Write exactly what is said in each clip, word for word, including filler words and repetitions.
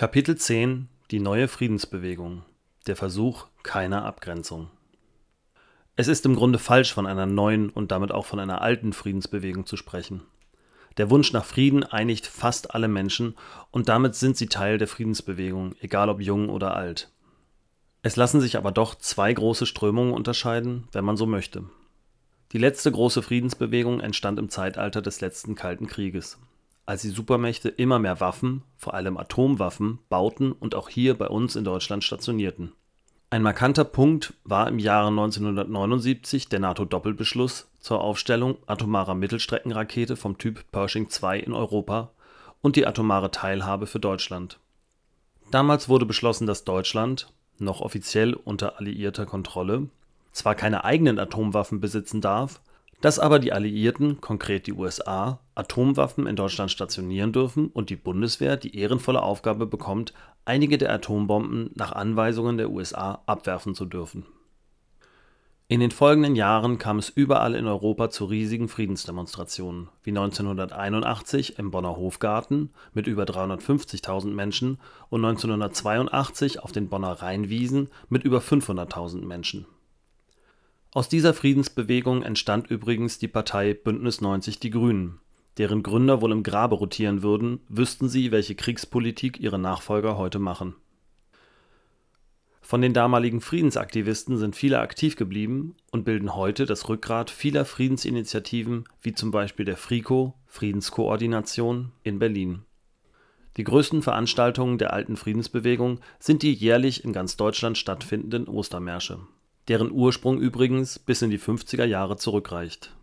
Kapitel zehn: Die neue Friedensbewegung. Der Versuch keiner Abgrenzung. Es ist im Grunde falsch, von einer neuen und damit auch von einer alten Friedensbewegung zu sprechen. Der Wunsch nach Frieden einigt fast alle Menschen und damit sind sie Teil der Friedensbewegung, egal ob jung oder alt. Es lassen sich aber doch zwei große Strömungen unterscheiden, wenn man so möchte. Die letzte große Friedensbewegung entstand im Zeitalter des letzten Kalten Krieges, als die Supermächte immer mehr Waffen, vor allem Atomwaffen, bauten und auch hier bei uns in Deutschland stationierten. Ein markanter Punkt war im Jahre neunzehnhundertneunundsiebzig der NATO-Doppelbeschluss zur Aufstellung atomarer Mittelstreckenrakete vom Typ Pershing zwei in Europa und die atomare Teilhabe für Deutschland. Damals wurde beschlossen, dass Deutschland, noch offiziell unter alliierter Kontrolle, zwar keine eigenen Atomwaffen besitzen darf, dass aber die Alliierten, konkret die U S A, Atomwaffen in Deutschland stationieren dürfen und die Bundeswehr die ehrenvolle Aufgabe bekommt, einige der Atombomben nach Anweisungen der U S A abwerfen zu dürfen. In den folgenden Jahren kam es überall in Europa zu riesigen Friedensdemonstrationen, wie neunzehnhunderteinundachtzig im Bonner Hofgarten mit über dreihundertfünfzigtausend Menschen und neunzehnhundertzweiundachtzig auf den Bonner Rheinwiesen mit über fünfhunderttausend Menschen. Aus dieser Friedensbewegung entstand übrigens die Partei Bündnis neunzig Die Grünen, deren Gründer wohl im Grabe rotieren würden, wüssten sie, welche Kriegspolitik ihre Nachfolger heute machen. Von den damaligen Friedensaktivisten sind viele aktiv geblieben und bilden heute das Rückgrat vieler Friedensinitiativen, wie zum Beispiel der FRIKO, Friedenskoordination, in Berlin. Die größten Veranstaltungen der alten Friedensbewegung sind die jährlich in ganz Deutschland stattfindenden Ostermärsche, deren Ursprung übrigens bis in die fünfziger Jahre zurückreicht.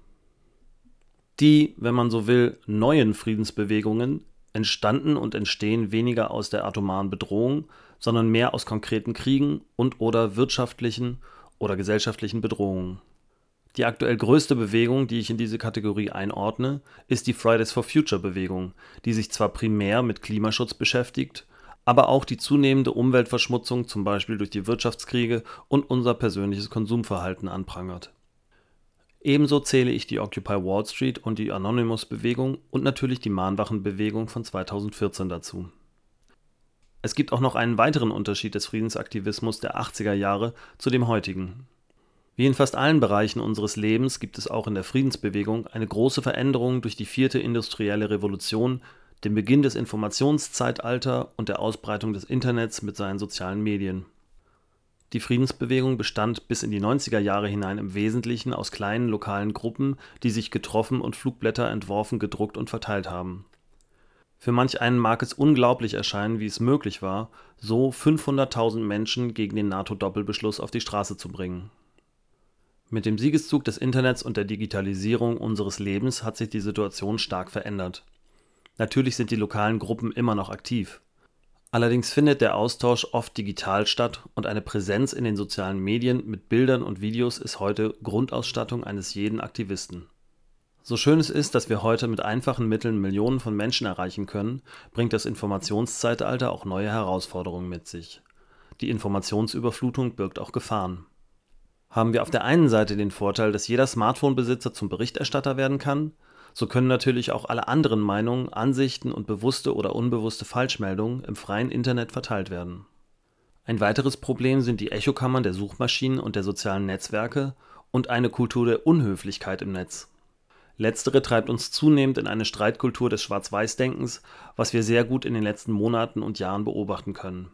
Die, wenn man so will, neuen Friedensbewegungen entstanden und entstehen weniger aus der atomaren Bedrohung, sondern mehr aus konkreten Kriegen und/oder wirtschaftlichen oder gesellschaftlichen Bedrohungen. Die aktuell größte Bewegung, die ich in diese Kategorie einordne, ist die Fridays for Future Bewegung, die sich zwar primär mit Klimaschutz beschäftigt, aber auch die zunehmende Umweltverschmutzung, zum Beispiel durch die Wirtschaftskriege und unser persönliches Konsumverhalten anprangert. Ebenso zähle ich die Occupy Wall Street und die Anonymous-Bewegung und natürlich die Mahnwachenbewegung von zweitausendvierzehn dazu. Es gibt auch noch einen weiteren Unterschied des Friedensaktivismus der achtziger Jahre zu dem heutigen. Wie in fast allen Bereichen unseres Lebens gibt es auch in der Friedensbewegung eine große Veränderung durch die vierte industrielle Revolution, den Beginn des Informationszeitalters und der Ausbreitung des Internets mit seinen sozialen Medien. Die Friedensbewegung bestand bis in die neunziger Jahre hinein im Wesentlichen aus kleinen lokalen Gruppen, die sich getroffen und Flugblätter entworfen, gedruckt und verteilt haben. Für manch einen mag es unglaublich erscheinen, wie es möglich war, so fünfhunderttausend Menschen gegen den NATO-Doppelbeschluss auf die Straße zu bringen. Mit dem Siegeszug des Internets und der Digitalisierung unseres Lebens hat sich die Situation stark verändert. Natürlich sind die lokalen Gruppen immer noch aktiv. Allerdings findet der Austausch oft digital statt und eine Präsenz in den sozialen Medien mit Bildern und Videos ist heute Grundausstattung eines jeden Aktivisten. So schön es ist, dass wir heute mit einfachen Mitteln Millionen von Menschen erreichen können, bringt das Informationszeitalter auch neue Herausforderungen mit sich. Die Informationsüberflutung birgt auch Gefahren. Haben wir auf der einen Seite den Vorteil, dass jeder Smartphone-Besitzer zum Berichterstatter werden kann, so können natürlich auch alle anderen Meinungen, Ansichten und bewusste oder unbewusste Falschmeldungen im freien Internet verteilt werden. Ein weiteres Problem sind die Echokammern der Suchmaschinen und der sozialen Netzwerke und eine Kultur der Unhöflichkeit im Netz. Letztere treibt uns zunehmend in eine Streitkultur des Schwarz-Weiß-Denkens, was wir sehr gut in den letzten Monaten und Jahren beobachten können.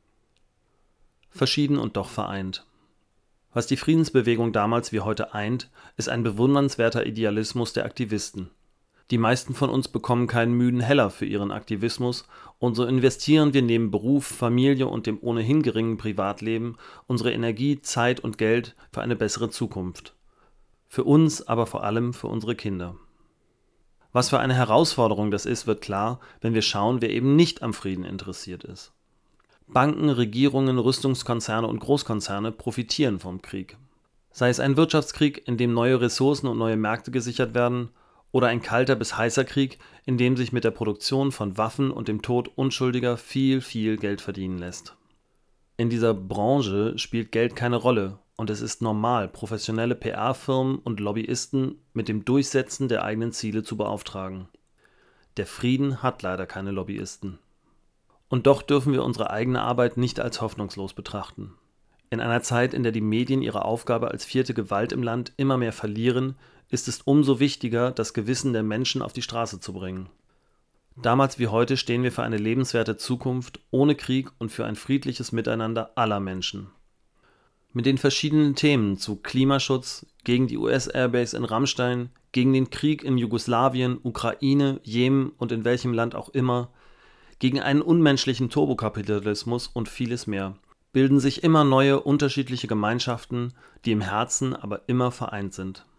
Verschieden und doch vereint. Was die Friedensbewegung damals wie heute eint, ist ein bewundernswerter Idealismus der Aktivisten. Die meisten von uns bekommen keinen müden Heller für ihren Aktivismus und so investieren wir neben Beruf, Familie und dem ohnehin geringen Privatleben unsere Energie, Zeit und Geld für eine bessere Zukunft. Für uns, aber vor allem für unsere Kinder. Was für eine Herausforderung das ist, wird klar, wenn wir schauen, wer eben nicht am Frieden interessiert ist. Banken, Regierungen, Rüstungskonzerne und Großkonzerne profitieren vom Krieg. Sei es ein Wirtschaftskrieg, in dem neue Ressourcen und neue Märkte gesichert werden, oder ein kalter bis heißer Krieg, in dem sich mit der Produktion von Waffen und dem Tod Unschuldiger viel, viel Geld verdienen lässt. In dieser Branche spielt Geld keine Rolle und es ist normal, professionelle P R-Firmen und Lobbyisten mit dem Durchsetzen der eigenen Ziele zu beauftragen. Der Frieden hat leider keine Lobbyisten. Und doch dürfen wir unsere eigene Arbeit nicht als hoffnungslos betrachten. In einer Zeit, in der die Medien ihre Aufgabe als vierte Gewalt im Land immer mehr verlieren, ist es umso wichtiger, das Gewissen der Menschen auf die Straße zu bringen. Damals wie heute stehen wir für eine lebenswerte Zukunft ohne Krieg und für ein friedliches Miteinander aller Menschen. Mit den verschiedenen Themen zu Klimaschutz, gegen die U S-Airbase in Ramstein, gegen den Krieg in Jugoslawien, Ukraine, Jemen und in welchem Land auch immer, gegen einen unmenschlichen Turbokapitalismus und vieles mehr, bilden sich immer neue unterschiedliche Gemeinschaften, die im Herzen aber immer vereint sind.